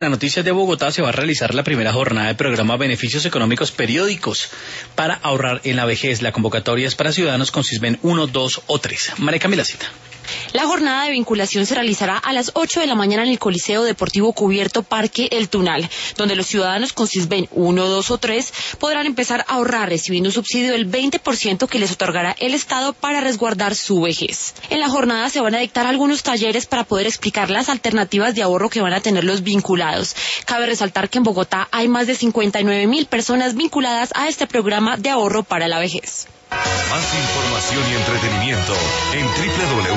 La noticia de Bogotá: se va a realizar la primera jornada del programa Beneficios Económicos Periódicos para ahorrar en la vejez. La convocatoria es para ciudadanos con SISBEN 1, 2 o 3. María Camila Cita. La jornada de vinculación se realizará a las 8 de la mañana en el Coliseo Deportivo Cubierto Parque El Tunal, donde los ciudadanos con SISBEN 1, 2 o 3 podrán empezar a ahorrar recibiendo un subsidio del 20% que les otorgará el Estado para resguardar su vejez. En la jornada se van a dictar algunos talleres para poder explicar las alternativas de ahorro que van a tener los vinculados. Cabe resaltar que en Bogotá hay más de 59.000 personas vinculadas a este programa de ahorro para la vejez. Más información y entretenimiento en